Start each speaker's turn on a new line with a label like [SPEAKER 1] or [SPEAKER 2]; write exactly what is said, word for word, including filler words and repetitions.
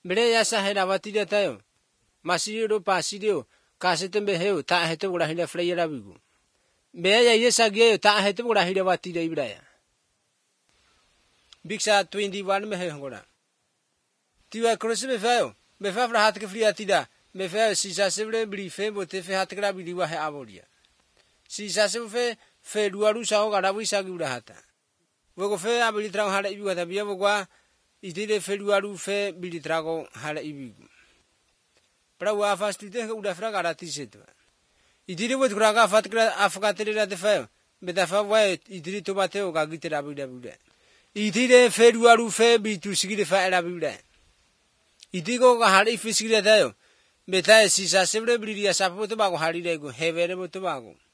[SPEAKER 1] Bere ya sa hera watira tayo. Masiro pasirio kasetembe heu ta heto gura hira freira bigu. Be ya yesa ge ta heto gura hira watira ibraya. Biksa twenty-one me he ngora. Tiwa krosi be fayo. Be fa fra hat ke fria tida. Be fa si sa sebre bri fe bote fe hat kra bidi wa he aboria. Si sa se fe fe duaru sa o gara wi sa gura hata. Wo go fe abili tra hara ibi wa ta bia bo kwa itide fe duaru fe bidi tra go hara ibi. Pra wa fa stite ke uda fra gara ti setu. Itide wo kra ga fat kra afka tere ra te fa. Be ta fa wa itide to bate o ga gitera bida bida. Itide fe duaru fe bi tu sigide fa era bida. Itigo ga hari fisigire tayo. Beta si sa sebre bri ya sapo to ba go hari re go hevere bo to ba go.